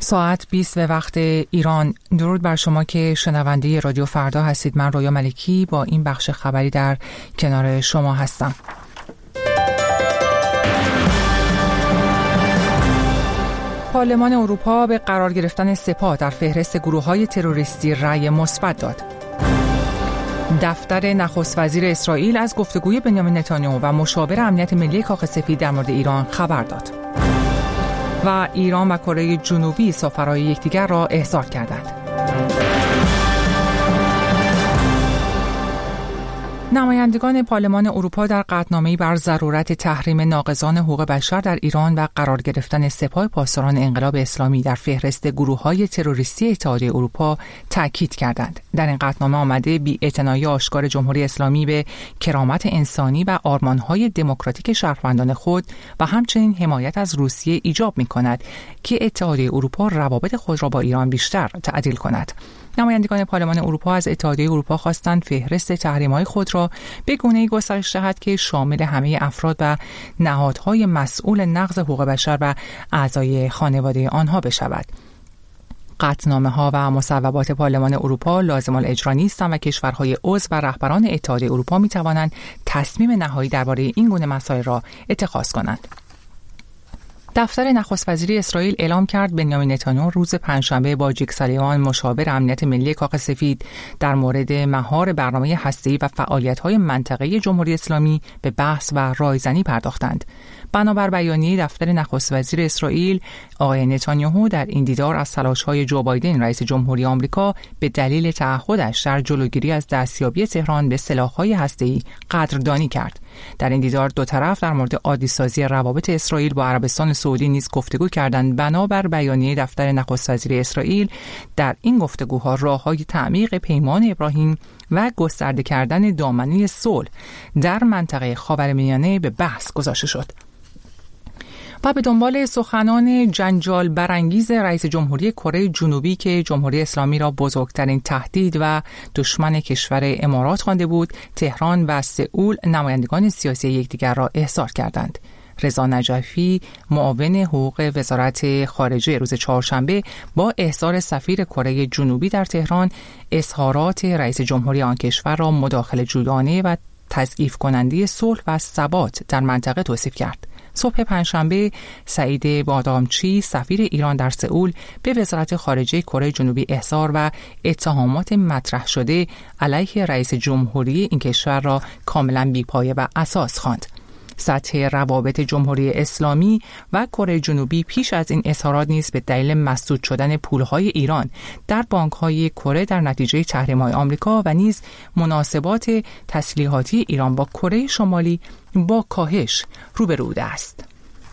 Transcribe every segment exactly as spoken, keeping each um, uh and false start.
ساعت بیست به وقت ایران. درود بر شما که شنونده رادیو فردا هستید. من رویا ملکی با این بخش خبری در کنار شما هستم. پارلمان اروپا به قرار گرفتن سپاه در فهرست گروه‌های تروریستی رأی مثبت داد. دفتر نخست وزیر اسرائیل از گفتگوی بنیامین نتانیاهو و مشاور امنیت ملی کاخ سفید در مورد ایران خبر داد. و ایران و کره جنوبی سفرای یکدیگر را احضار کردند. نمایندگان پارلمان اروپا در قطعنامه‌ای بر ضرورت تحریم ناقضان حقوق بشر در ایران و قرار گرفتن سپاه پاسداران انقلاب اسلامی در فهرست گروه‌های تروریستی اتحادیه اروپا تاکید کردند. در این قطعنامه آمده بی‌اعتنایی آشکار جمهوری اسلامی به کرامت انسانی و آرمان‌های دموکراتیک شهروندان خود و همچنین حمایت از روسیه ایجاب می‌کند که اتحادیه اروپا روابط خود را با ایران بیشتر تعدیل کند. نمایندگان پارلمان اروپا از اتحادیه اروپا خواستند فهرست تحریم‌های خود را به گونه‌ای گسترش دهد که شامل همه افراد و نهادهای مسئول نقض حقوق بشر و اعضای خانواده آنها بشود. قطعنامه‌ها و مصوبات پارلمان اروپا لازم الاجرا نیستند و کشورهای عضو و رهبران اتحادیه اروپا می‌توانند تصمیم نهایی درباره این گونه مسائل را اتخاذ کنند. دفتر نخست وزیر اسرائیل اعلام کرد بنیامین نتانیاهو روز پنجشنبه با جیک سالیوان مشاور امنیت ملی کاخ سفید در مورد مهار برنامه هسته‌ای و فعالیت‌های منطقه‌ای جمهوری اسلامی به بحث و رایزنی پرداختند. بنابر بیانیه دفتر نخست وزیر اسرائیل، آقای نتانیاهو در این دیدار از تلاش‌های جو بایدن رئیس جمهوری آمریکا به دلیل تعهدش در جلوگیری از دستیابی تهران به سلاح‌های هسته‌ای قدردانی کرد. در این دیدار دو طرف در مورد عادی‌سازی روابط اسرائیل با عربستان سعودی نیز گفتگو کردند. بنابر بیانیه دفتر نخست وزیر اسرائیل، در این گفتگوها راه‌های تعمیق پیمان ابراهیم و گسترده کردن دامنه صلح در منطقه خاورمیانه به بحث گذاشته شد. و به دنبال سخنان جنجال برانگیز رئیس جمهوری کره جنوبی که جمهوری اسلامی را بزرگترین تهدید و دشمن کشور امارات خوانده بود، تهران و سئول نمایندگان سیاسی یکدیگر را احضار کردند. رضا نجفی، معاون حقوق وزارت خارجه، روز چهارشنبه با احضار سفیر کره جنوبی در تهران اظهارات رئیس جمهوری آن کشور را مداخله جویانه و تضعیف کننده صلح و ثبات در منطقه توصیف کرد. صبح پنجشنبه سعید بادامچی، سفیر ایران در سئول، به وزارت خارجه کره جنوبی احضار و اتهامات مطرح شده علیه رئیس جمهوری این کشور را کاملا بی‌پایه و اساس خواند. سطح روابط جمهوری اسلامی و کره جنوبی پیش از این اظهارات نیز به دلیل مسدود شدن پولهای ایران در بانک‌های کره در نتیجه تحریم‌های آمریکا و نیز مناسبات تسلیحاتی ایران با کره شمالی با کاهش روبرو بوده است.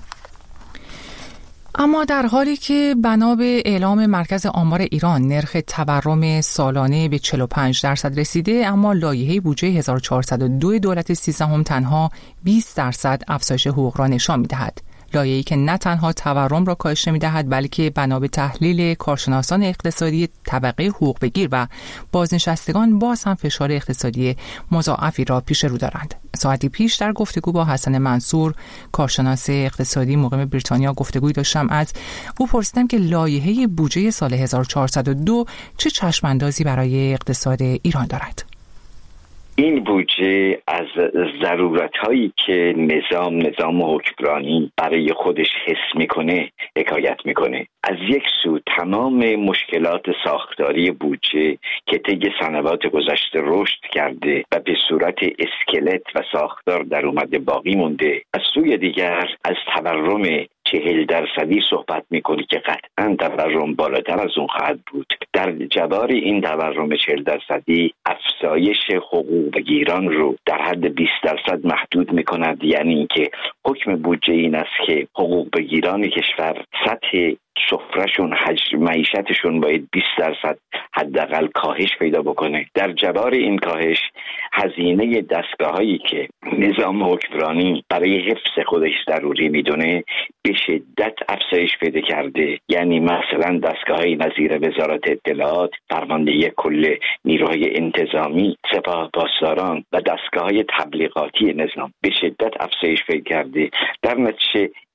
اما در حالی که بنا به اعلام مرکز آمار ایران نرخ تورم سالانه به چهل و پنج درصد رسیده، اما لایحه بودجه هزار و چهارصد و دو دولت سیزدهم تنها بیست درصد افزایش حقوق را نشان می‌دهد. لایحه‌ای که نه تنها تورم را کاهش نمی‌دهد بلکه بنا به تحلیل کارشناسان اقتصادی طبقه حقوق بگیر و بازنشستگان باز هم فشار اقتصادی مضاعفی را پیش رو دارند. ساعتی پیش در گفتگو با حسن منصور، کارشناس اقتصادی مقیم بریتانیا، گفتگویی داشتم. از او پرسیدم که لایحه بودجه سال هزار و چهارصد و دو چه چشم‌اندازی برای اقتصاد ایران دارد. این بودجه از ضرورت‌هایی که نظام نظام حکمرانی برای خودش حس میکنه حکایت میکنه. از یک سو تمام مشکلات ساختاری بودجه که طی سنوات گذشته رشد کرده و به صورت اسکلت و ساختار در اومده باقی مونده، از سوی دیگر از تورم چهل درصدی صحبت میکنی که قطعا تورم بالاتر از اون خواهد بود. در جبار این تورم چهل درصدی افزایش حقوق بگیران رو در حد بیست درصد محدود میکند. یعنی اینکه حکم بودجه این است که حقوق بگیران کشور سطح سفرهشون، حجم معیشتشون باید بیست درصد حداقل کاهش پیدا بکنه. در جبار این کاهش هزینه دستگاه‌هایی که نظام حکمرانی برای حفظ خودش ضروری میدونه به شدت افزایش پیدا کرده. یعنی مثلا دستگاه‌های نظیر وزارت اطلاعات، فرماندهی کل نیروهای انتظامی، سپاه پاسداران و دستگاه‌های تبلیغاتی نظام به شدت افزایش پیدا کرده. در نتیجه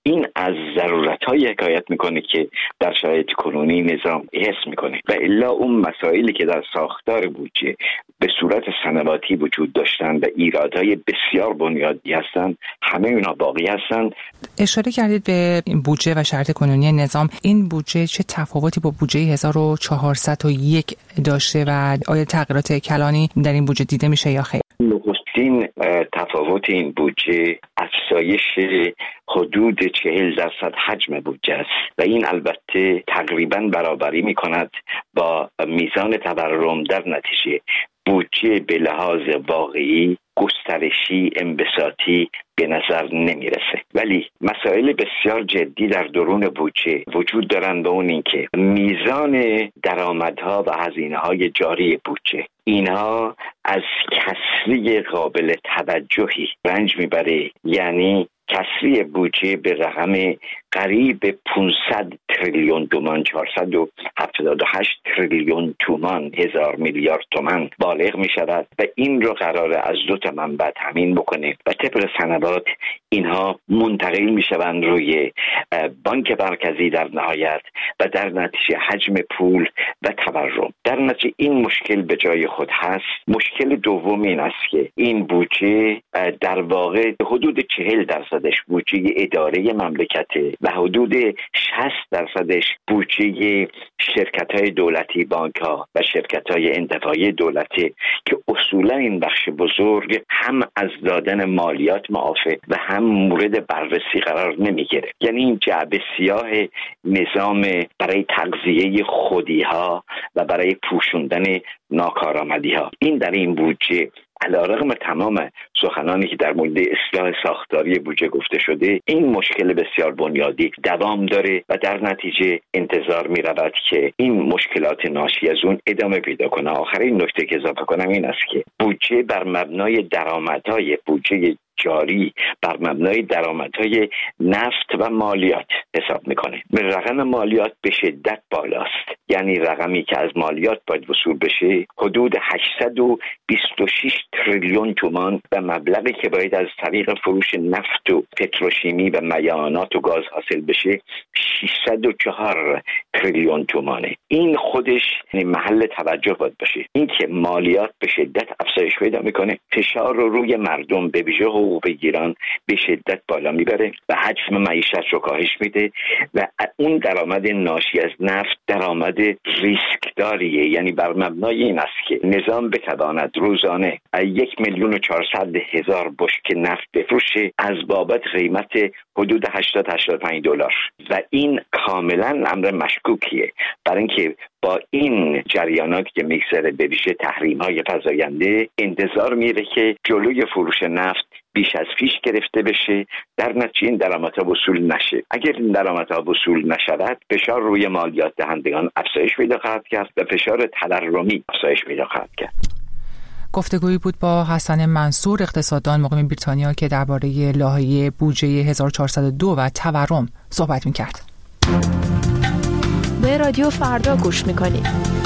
این از ضرورت‌های حکایت میکنه که در شرایط کنونی نظام حس میکنه و الا اون مسائلی که در ساختار بودجه به صورت سنواتی وجود داشتن و ایرادهای بسیار بنیادی هستن، همه اینا باقی هستن. اشاره کردید به بودجه و شرایط کنونی نظام. این بودجه چه تفاوتی با بودجه هزار و چهارصد و یک داشته و آیا تغییرات کلانی در این بودجه دیده میشه یا خیر؟ نخستین تفاوت این بودجه افزایش حدود چهل درصد حجم بودجه است و این البته تقریبا برابری می کند با میزان تورم. در نتیجه بودجه به لحاظ واقعی گسترشی انبساطی به نظر نمیرسه، ولی مسائل بسیار جدی در درون بودجه وجود دارند و اون این که میزان درآمدها و هزینه‌های جاری بودجه اینها از کسری قابل توجهی رنج میبره. یعنی کسری بودجه به رقم قریب پانصد تریلیون تومان، چهارصد و هفتاد و هشت تریلیون تومان، هزار میلیارد تومان بالغ می شود و این رو قراره از دو تا منبع تامین بکنه و طبق سنوات اینها منتقل می شوند روی بانک مرکزی در نهایت و در نتیجه حجم پول و تورم. در نتیجه این مشکل به جای خود هست. مشکل دوم این است که این بودجه در واقع حدود چهل درصدش بودجه اداره مملکته و حدود شصت درصدش بودجه شرکت‌های دولتی، بانک‌ها و شرکت‌های انتفاعی دولتی که اصولا این بخش بزرگ هم از دادن مالیات معافه و هم مورد بررسی قرار نمیگیره. یعنی این جعبه سیاه نظام برای تغذیه خودی‌ها و برای پوشوندن ناکارآمدی‌ها، این در این بودجه علیرغم تمام سخنانی که در مورد اصلاح ساختاری بودجه گفته شده، این مشکل بسیار بنیادی دوام داره و در نتیجه انتظار می رود که این مشکلات ناشی از اون ادامه پیدا کنه. آخرین نکته که اضافه کنم این است که بودجه بر مبنای درآمدهای بودجه جاری بر مبنای درآمدهای نفت و مالیات حساب میکنه. رقم مالیات به شدت بالاست، یعنی رقمی که از مالیات باید وصول بشه حدود هشتصد و بیست و شش تریلیون تومان و مبلغی که باید از طریق فروش نفت و پتروشیمی و میانات و گاز حاصل بشه ششصد و چهار تریلیون تومانه. این خودش محل توجه باید باشه. این که مالیات به شدت افزایش پیدا میکنه، فشار رو روی مردم به ویژه حقوق بگیران به شدت بالا میبره و حجم معیشت رو کاهش میده و اون درآمد ناشی از نفت درآمد ریسک داریه. یعنی بر مبنای این است که نظام بتواند روزانه یک میلیون و چهارصد هزار بشکه نفت بفروشه از بابت قیمت حدود هشتاد تا هشتاد و پنج دلار و این کاملا امر مشکوکیه، برای اینکه با این جریاناتی که میگذره به ویژه تحریم‌های فزاینده انتظار میره که جلوی فروش نفت بیش از پیش گرفته بشه، در نتیجه این درآمدها وصول نشه. اگر این درآمدها وصول نشود، فشار روی مالیات دهندگان افزایش پیدا خواهد کرد و فشار تورمی افزایش پیدا خواهد کرد. گفتگویی بود با حسن منصور، اقتصاددان مقیم بریتانیا، که درباره لایحه بودجه هزار و چهارصد و دو و تورم صحبت می‌کرد. به رادیو فردا گوش می‌کنید.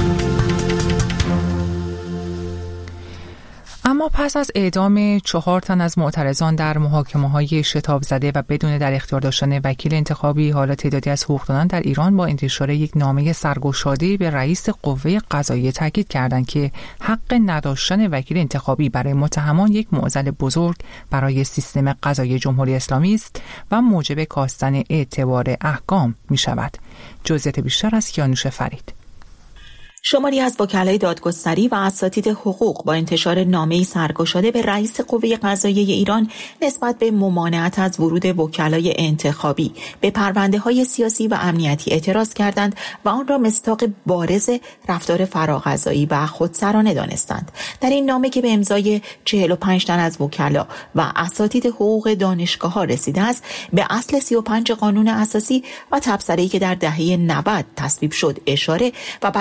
اما پس از اعدام چهار تن از معترضان در محاکمه‌های شتاب زده و بدون در اختیار داشتن وکیل انتخابی، حالا تعدادی از حقوقدانان در ایران با انتشار یک نامه سرگشاده‌ای به رئیس قوه قضاییه تاکید کردند که حق نداشتن وکیل انتخابی برای متهمان یک معضل بزرگ برای سیستم قضایی جمهوری اسلامی است و موجب کاستن اعتبار احکام می‌شود. جزئیات بیشتر از کیانوش فرید. شماری از وکلای دادگستری و اساتید حقوق با انتشار نامه‌ای سرگشاده به رئیس قوه قضاییه ایران نسبت به ممانعت از ورود وکلای انتخابی به پرونده‌های سیاسی و امنیتی اعتراض کردند و آن را مصداق بارز رفتار فراقضایی و خودسرانه دانستند. در این نامه که به امضای چهل و پنج تن از وکلا و اساتید حقوق دانشگاه‌ها رسیده است، به اصل سی و پنج قانون اساسی و تبصره‌ای که در دهه نود تصویب شد اشاره و بر حق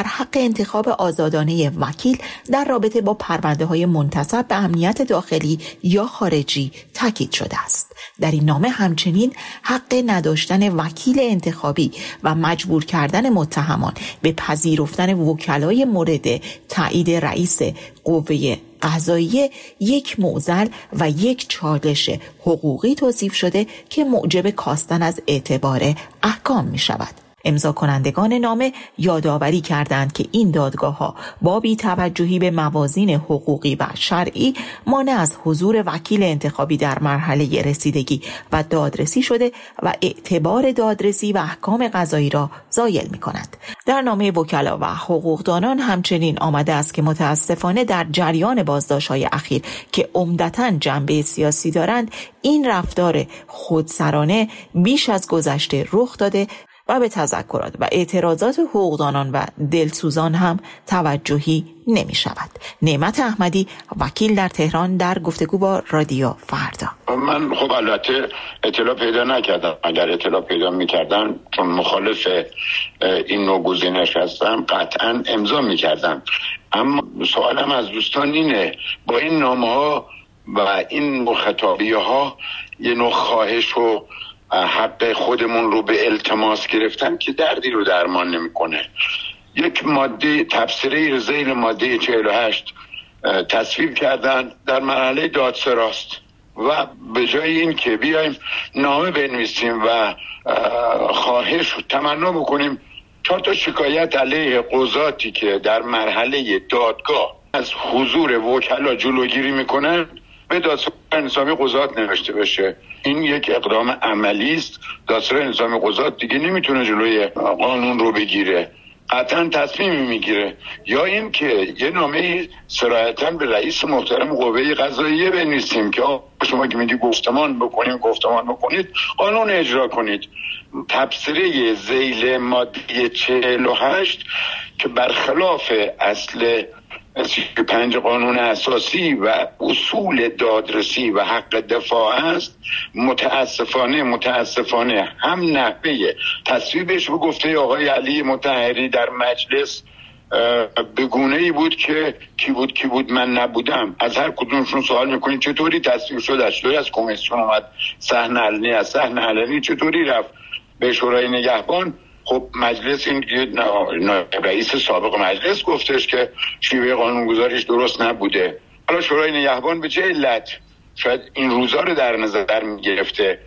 انتخاب آزادانه وکیل در رابطه با پرونده‌های منتسب به امنیت داخلی یا خارجی تاکید شده است. در این نامه همچنین حق نداشتن وکیل انتخابی و مجبور کردن متهمان به پذیرفتن وکلای مورد تایید رئیس قوه قضاییه یک معضل و یک چالش حقوقی توصیف شده که موجب کاستن از اعتبار احکام می شود. امضا کنندگان نامه یادآوری کردند که این دادگاه‌ها با بی‌توجهی به موازین حقوقی و شرعی مانع از حضور وکیل انتخابی در مرحله رسیدگی و دادرسی شده و اعتبار دادرسی و احکام قضایی را زایل می‌کند. در نامه وکلا و حقوقدانان همچنین آمده است که متاسفانه در جریان بازداشت‌های اخیر که عمدتاً جنبه سیاسی دارند، این رفتار خودسرانه بیش از گذشته رخ داده و به تذکرات و اعتراضات حقوقدانان و دلسوزان هم توجهی نمی شود. نعمت احمدی، وکیل در تهران، در گفتگو با رادیو فردا. من خب البته اطلاع پیدا نکردم. اگر اطلاع پیدا میکردم چون مخالف این نوع گزینش هستم قطعا امضا میکردم. اما سوالم از دوستان اینه، با این نامه ها و این مخاطبیه ها یه نوع خواهش و حق خودمون رو به التماس گرفتن که دردی رو درمان نمیکنه. یک ماده تبصره ذیل ماده چهل و هشت تصویب کردن در مرحله دادسراست و به جای این که بیایم نامه بنویسیم و خواهش تمنا بکنیم چهار تا شکایت علیه قضاتی که در مرحله دادگاه از حضور وکلا جلوگیری میکنن به دادسرای نظامی قضات نوشته بشه، این یک اقدام عملی است. دادسرای نظامی قضات دیگه نمیتونه جلوی قانون رو بگیره، قطعا تصمیمی میگیره. یا این که یه نامه صراحتاً به رئیس محترم قوه قضاییه بنویسیم که شما که میگی گفتمان بکنیم گفتمان بکنید، قانون اجرا کنید. تبصره ذیل ماده چهل و هشت که برخلاف اصل پنج قانون اساسی و اصول دادرسی و حق دفاع است، متاسفانه متاسفانه هم نحوه تصویبش به گفته آقای علی مطهری در مجلس به گونه‌ای بود که کی بود کی بود من نبودم. از هر کدومشون سوال میکنید چطوری تصویب شد، از چطوری از کمیسیون اومد صحن علنی، از صحن علنی چطوری رفت به شورای نگهبان. خب مجلس این رئیس سابق مجلس گفتش که شیوه قانونگذاریش درست نبوده. حالا شورای نگهبان به چه علت شاید این روزا رو در نظر میگرفته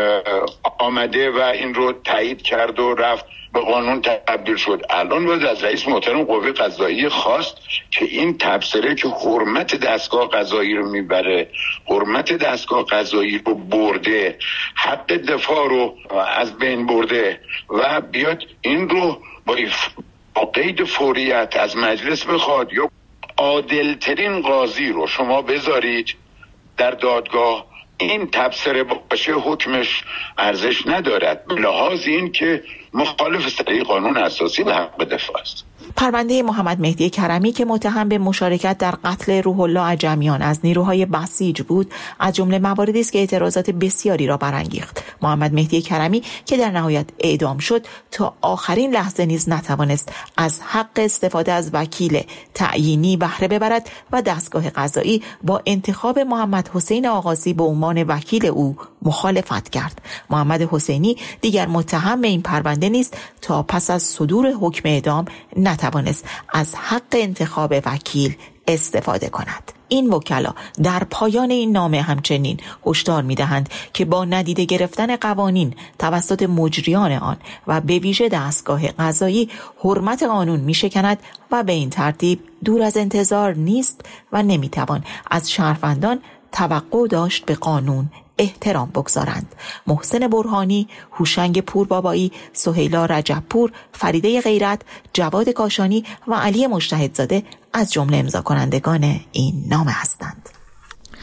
آمده و این رو تایید کرد و رفت به قانون تبدیل شد. الان باید از رئیس محترم قوه قضاییه خواست که این تبصره که حرمت دستگاه قضایی رو میبره، حرمت دستگاه قضایی رو برده، حق دفاع رو از بین برده و بیاد این رو با قید فوریت از مجلس بخواد یا عادلترین قاضی رو شما بذارید در دادگاه. این تبصره باشه حکمش ارزش ندارد به لحاظ این که مخالف سری قانون اساسی و حق دفاع است. پرونده محمد مهدی کرمی که متهم به مشارکت در قتل روح الله عجمیان از نیروهای بسیج بود، از جمله مواردی است که اعتراضات بسیاری را برانگیخت. محمد مهدی کرمی که در نهایت اعدام شد، تا آخرین لحظه نیز نتوانست از حق استفاده از وکیل تعیینی بهره ببرد و دستگاه قضایی با انتخاب محمد حسین آغازی به عنوان وکیل او مخالفت کرد. محمد حسینی دیگر متهم به این پرونده نیست تا پس از صدور حکم اعدام نتوانست از حق انتخاب وکیل استفاده کند. این وکلا در پایان این نامه همچنین هشدار می‌دهند که با ندیده گرفتن قوانین توسط مجریان آن و به ویژه دستگاه قضایی حرمت قانون می‌شکند و به این ترتیب دور از انتظار نیست و نمی‌توان از شهروندان توقع داشت به قانون احترام بگذارند. محسن برهانی، هوشنگ پوربابایی، سهیلا رجبپور، فریده غیرت، جواد کاشانی و علی مجتهدزاده از جمله امضا کنندگان این نامه هستند.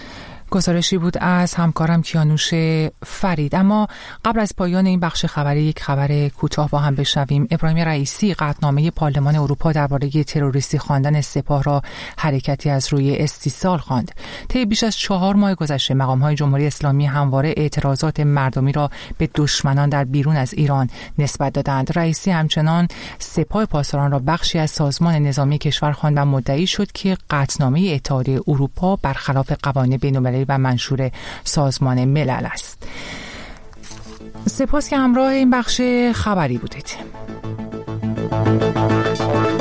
گزارشی بود از همکارم کیانوش فرید. اما قبل از پایان این بخش خبری یک خبر کوتاه با هم بشنویم. ابراهیم رئیسی قطعنامه پارلمان اروپا درباره تروریستی خواندن سپاه را حرکتی از روی استیصال خواند. طی بیش از چهار ماه گذشته مقام‌های جمهوری اسلامی همواره اعتراضات مردمی را به دشمنان در بیرون از ایران نسبت دادند. رئیسی همچنان سپاه پاسداران را بخشی از سازمان نظامی کشور خواند و مدعی شد که قطعنامه اتحادیه اروپا برخلاف قوانین بین‌المللی و منشور سازمان ملل است. سپاس که همراه این بخش خبری بودید.